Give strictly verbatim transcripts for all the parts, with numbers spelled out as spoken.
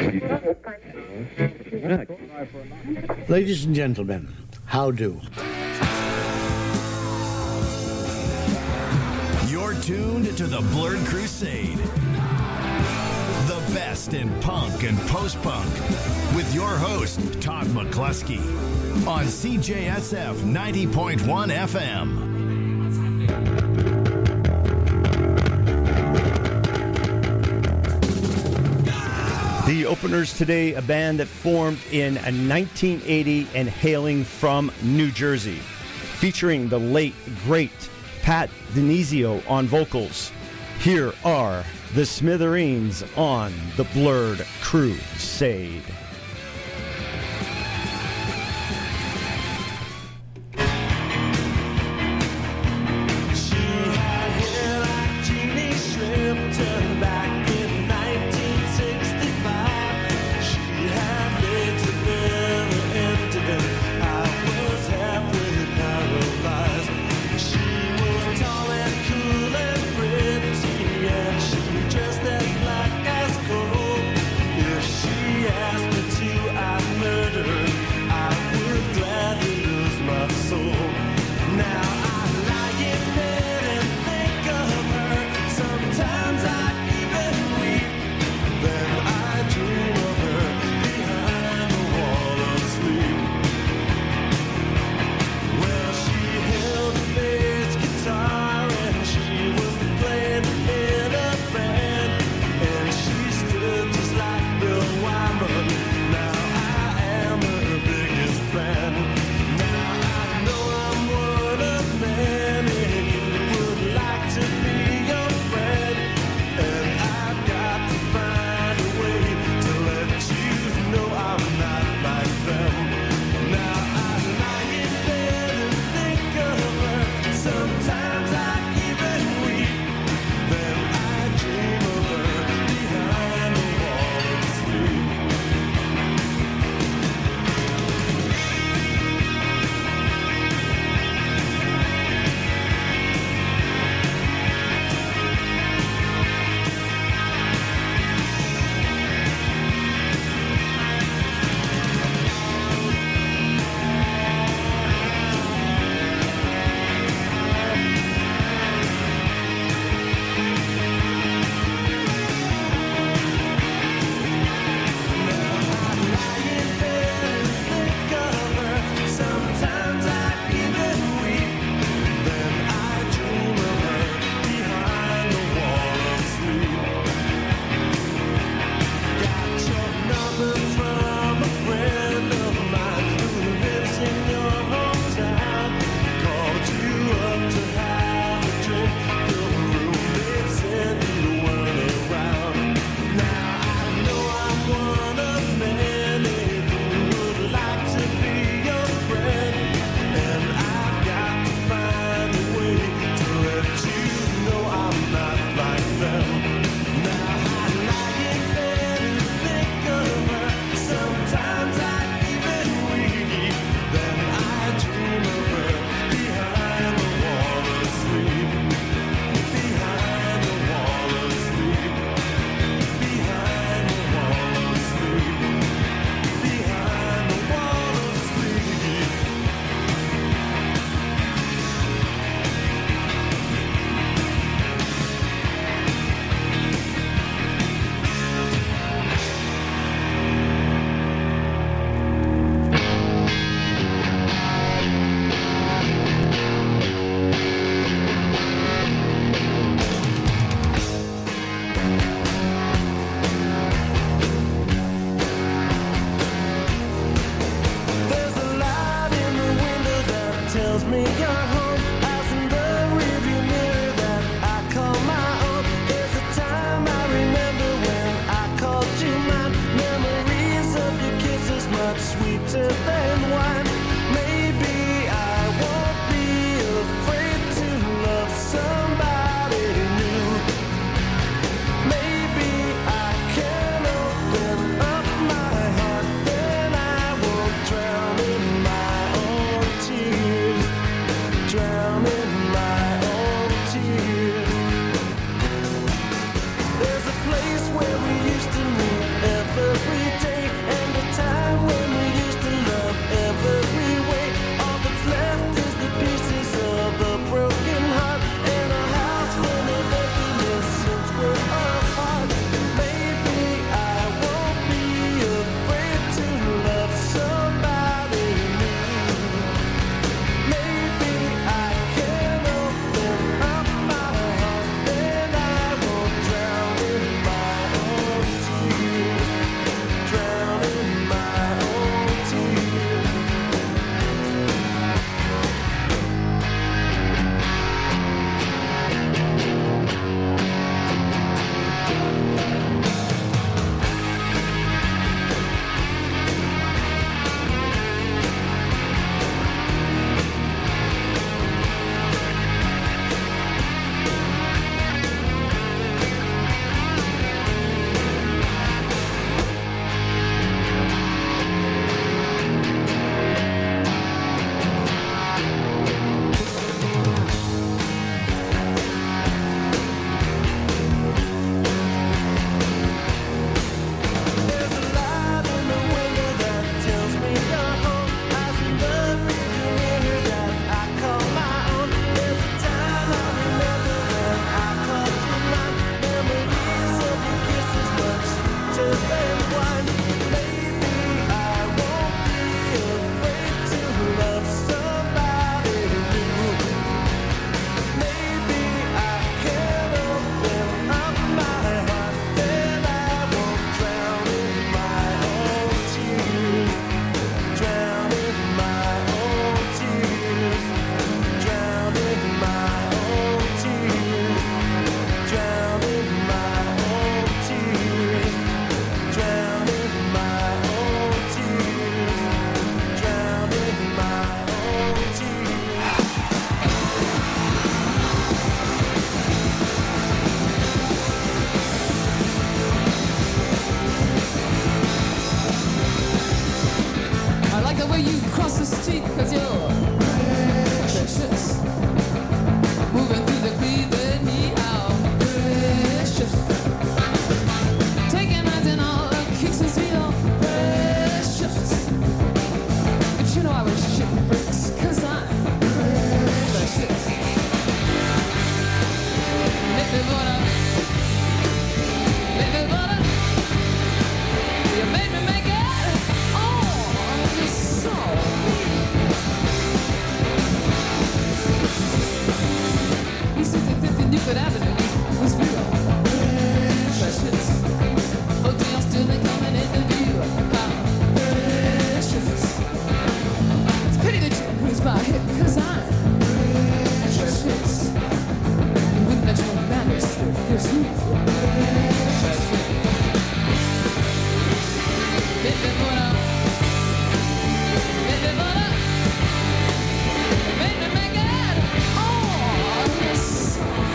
Ladies and gentlemen, how do? You're tuned to the Blurred Crusade. The best in punk and post-punk with your host, Todd McCluskey, on C J S F ninety point one F M. The openers today, a band that formed in nineteen eighty and hailing from New Jersey, featuring the late, great Pat Denizio on vocals. Here are the Smithereens on the Blurred Crusade. Just as black as coal. If she asked me 'cause you're precious. Moving through the Cleveland meow. Precious. Taking eyes and all the kicks and feel precious. But you know I was shitting bricks 'cause I'm precious. Baby butter, baby butter, you made me make it. Oh, you're so sweet. East fifty-fifth Newport Avenue was real precious. Hotels still ain't coming into view. How precious. It's a pity that you lose my hip 'cause I'm precious. You wouldn't let your manners you're sweet. Precious. Baby butter, baby butter, baby make it. Oh, yes.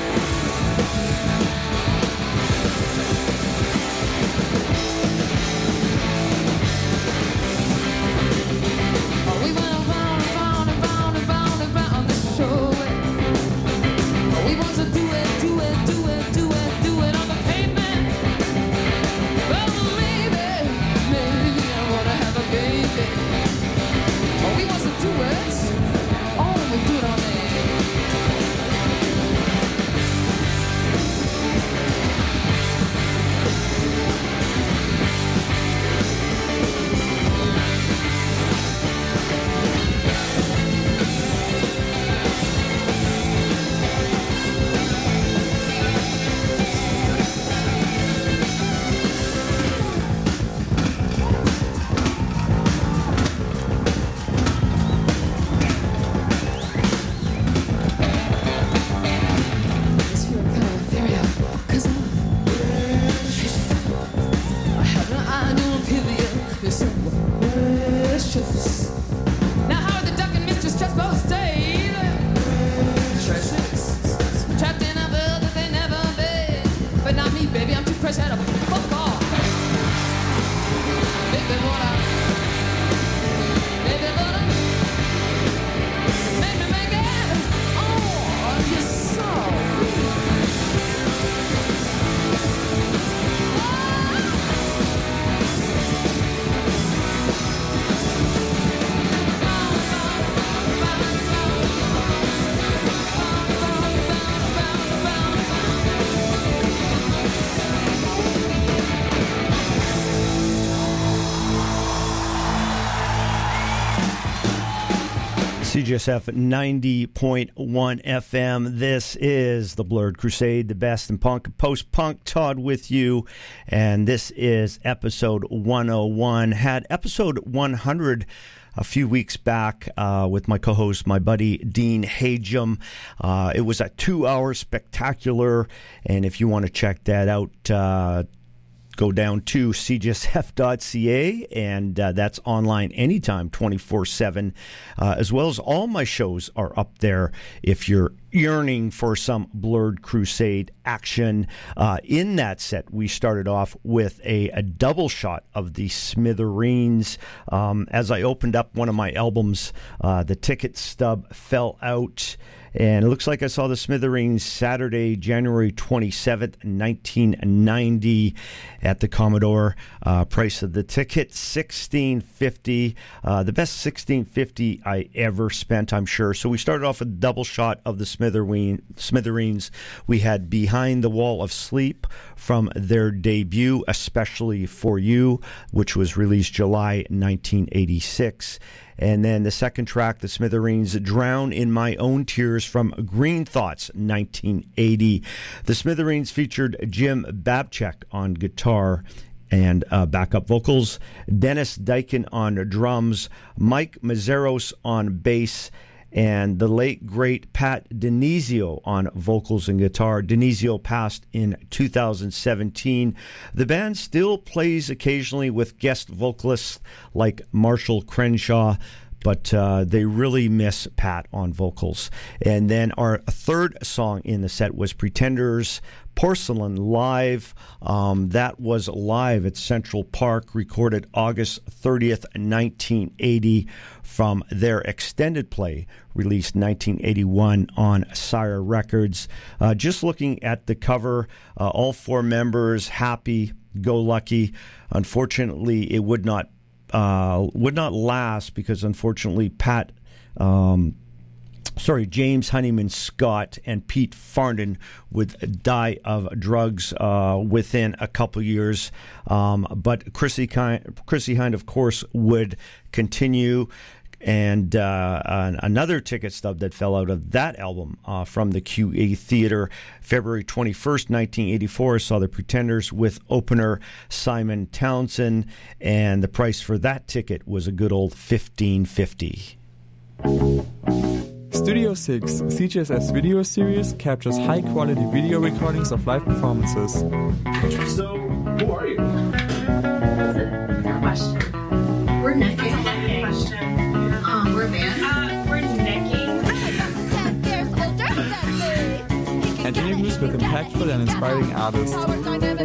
Oh, we went around and round and round and round and round the show. Oh, we want to do it, do it, do it, do it, do it on the pavement. Well, maybe, maybe I wanna have a baby. Oh, we want to do it. Oh, we do it on the It's your kind of area, 'cause I'm I have an annual period. You're so precious. Now how are the duck and Mister Stressball stayed? Precious. Trapped in a world that they never made. But not me, baby, I'm too fresh out of fuck off. Baby, what I Baby, what I Make me make it. Oh, you're so C J S F ninety point one F M. This is the Blurred Crusade, the best in punk and post-punk. Todd with you, and this is episode one oh one. Had episode one hundred a few weeks back uh, with my co-host, my buddy Dean Hagem. Uh, it was a two-hour spectacular, and if you want to check that out, uh, go down to c j s f dot c a, and uh, that's online anytime, twenty-four seven, uh, as well as all my shows are up there if you're yearning for some Blurred Crusade action. Uh, in that set, we started off with a, a double shot of the Smithereens. Um, as I opened up one of my albums, uh, the ticket stub fell out, and it looks like I saw the Smithereens Saturday, January twenty-seventh, nineteen ninety at the Commodore. Uh, price of the ticket, sixteen fifty. Uh, the best sixteen fifty I ever spent, I'm sure. So we started off with a double shot of the Smithereen, Smithereens. We had Behind the Wall of Sleep from their debut, Especially for You, which was released July nineteen eighty-six. And then the second track, the Smithereens, Drown in My Own Tears from Green Thoughts, nineteen eighty. The Smithereens featured Jim Babchek on guitar and uh, backup vocals, Dennis Dykin on drums, Mike Mazzaros on bass, and the late, great Pat Denizio on vocals and guitar. Denizio passed in two thousand seventeen. The band still plays occasionally with guest vocalists like Marshall Crenshaw, but uh, they really miss Pat on vocals. And then our third song in the set was Pretenders' Porcelain Live. Um, that was live at Central Park, recorded August thirtieth, nineteen eighty, from their extended play, released nineteen eighty-one on Sire Records. Uh, just looking at the cover, uh, all four members happy, go lucky. Unfortunately, it would not uh, would not last because unfortunately Pat. Um, Sorry, James Honeyman Scott and Pete Farndon would die of drugs uh, within a couple years. Um, but Chrissy, Chrissy Hynde, of course, would continue. And uh, another ticket stub that fell out of that album uh, from the Q A Theater, February twenty-first, nineteen eighty-four, saw the Pretenders with opener Simon Townsend. And the price for that ticket was a good old fifteen fifty. Studio six, C J S F's video series, captures high-quality video recordings of live performances. So, who are you? That's a question. We're necking. Question. Um, we're a band. Uh, we're necking. And interviews with impactful and inspiring artists. Uh,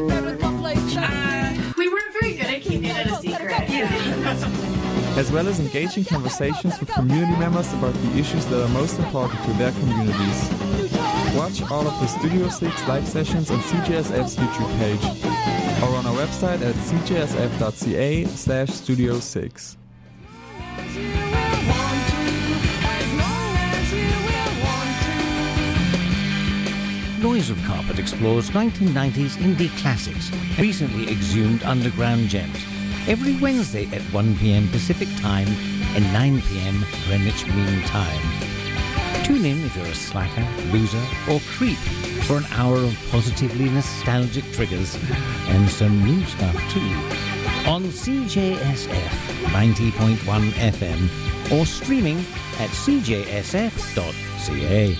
we weren't very good at keeping it a secret. Yeah. As well as engaging conversations with community members about the issues that are most important to their communities. Watch all of the Studio six live sessions on C J S F's YouTube page or on our website at c j s f dot c a slash studio six. Noise of Carpet explores nineteen nineties indie classics, recently exhumed underground gems. Every Wednesday at one p.m. Pacific Time and nine p.m. Greenwich Mean Time. Tune in if you're a slacker, loser, or creep for an hour of positively nostalgic triggers and some new stuff too. On C J S F ninety point one F M or streaming at c j s f dot c a.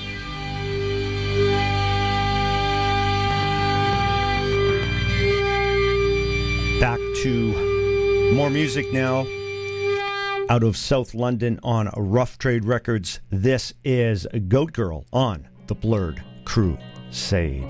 Back to more music now out of South London on Rough Trade Records. This is Goat Girl on the Blurred Crusade.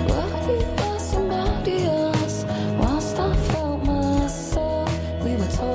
We were told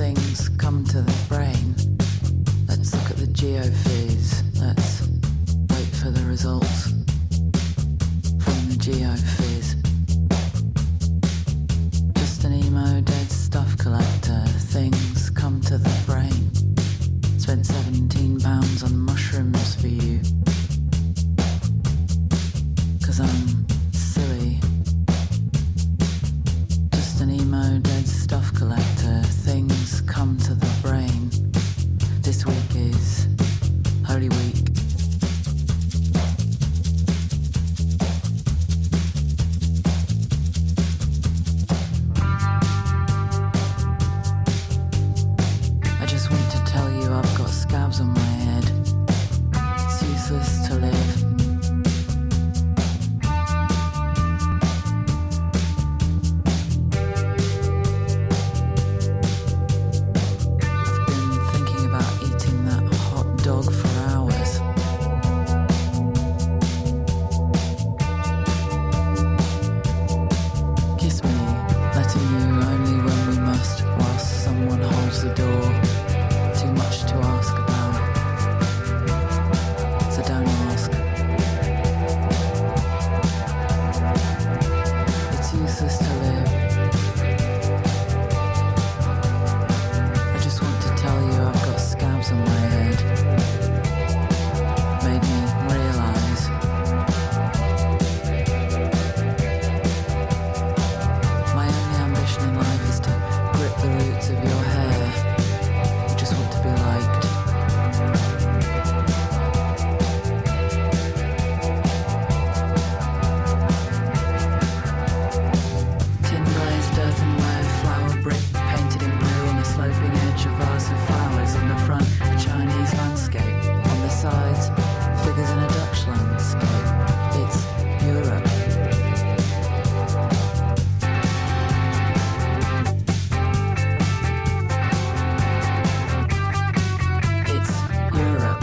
things come to the brain. Let's look at the geophys. Let's wait for the results from the geophys. Just an emo dead stuff collector. Things come to the brain. Spent seventeen pounds on mushrooms for you. Cause I'm silly. Just an emo dead stuff collector. Things come to the brain. This week is Holy Week. I just want to tell you I've got scabs on my head. It's useless to live. Dog for hours. Kiss me, letting you only when we must, whilst someone holds the door. Too much to ask about, so don't ask. It's useless to live. I just want to tell you I've got scabs on my head. Made me realise my only ambition in life is to grip the roots of your hair. I just want to be liked. Tin glazed earthenware, flower brick painted in blue on the sloping edge of vase of flowers. On the front, a Chinese landscape. On the sides, figures in a Dutch landscape. It's Europe. It's Europe.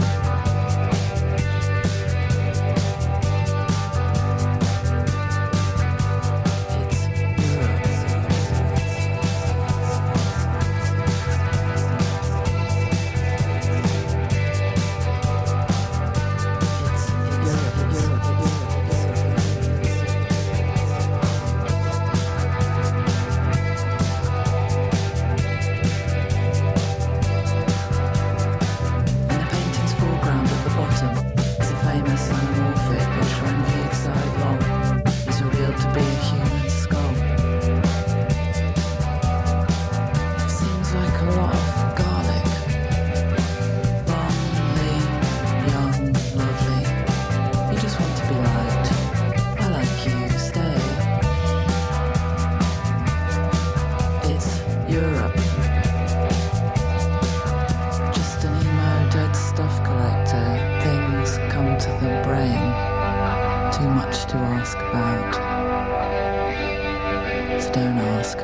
It's In the painting's foreground at the bottom is a famous anamorphic which, when viewed sidelong, is revealed to be a human skull. It seems like a lot of garlic. Long, lean, young, lovely. You just want to be liked. I like you, stay. It's Europe. Just an emo dead stuff collector. Things come to the brain. Too much to ask about. So don't ask.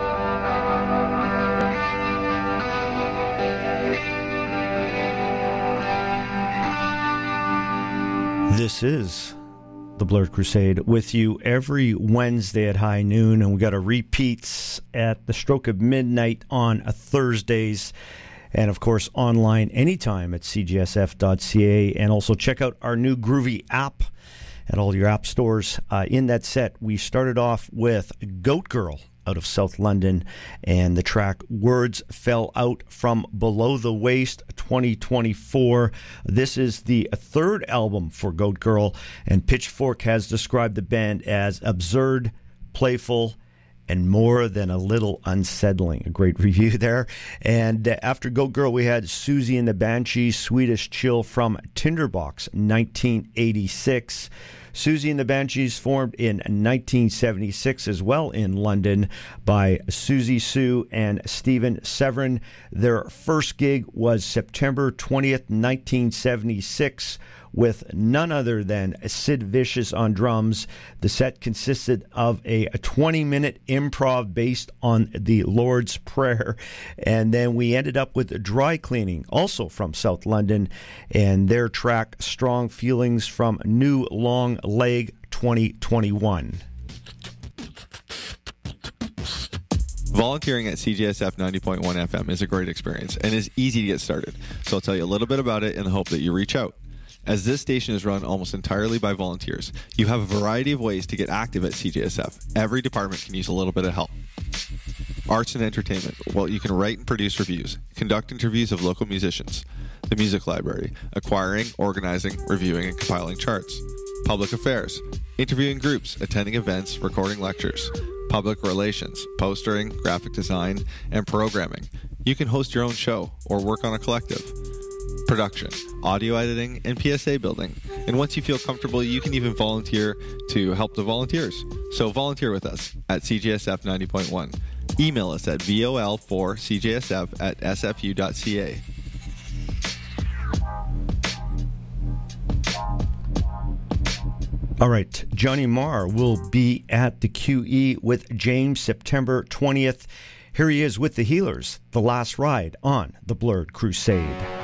This is the Blurred Crusade with you every Wednesday at high noon, and we got a repeats at the stroke of midnight on a Thursdays, and of course online anytime at c g s f dot c a, and also check out our new Groovy app at all your app stores. Uh, in that set, we started off with Goat Girl out of South London, and the track Words Fell Out from Below the Waist twenty twenty-four. This is the third album for Goat Girl, and Pitchfork has described the band as absurd, playful, and more than a little unsettling. A great review there. And uh, after Goat Girl, we had Susie and the Banshees, Swedish Chill from Tinderbox, nineteen eighty-six. Susie and the Banshees formed in nineteen seventy-six as well in London by Susie Sue and Stephen Severin. Their first gig was September twentieth, nineteen seventy-six, with none other than Sid Vicious on drums. The set consisted of a twenty-minute improv based on the Lord's Prayer. And then we ended up with Dry Cleaning, also from South London, and their track Strong Feelings from New Long Leg twenty twenty-one. Volunteering at C J S F ninety point one F M is a great experience and is easy to get started, so I'll tell you a little bit about it in the hope that you reach out. As this station is run almost entirely by volunteers, you have a variety of ways to get active at C J S F. Every department can use a little bit of help. Arts and entertainment. Well, you can write and produce reviews, conduct interviews of local musicians. The music library. Acquiring, organizing, reviewing, and compiling charts. Public affairs. Interviewing groups, attending events, recording lectures. Public relations, postering, graphic design, and programming. You can host your own show or work on a collective. Production, audio editing, and P S A building. And once you feel comfortable, you can even volunteer to help the volunteers. So volunteer with us at C J S F ninety point one. Email us at V O L four C J S F at S F U dot C A. All right, Johnny Marr will be at the Q E with James September twentieth. Here he is with the Healers, The Last Ride on the Blurred Crusade.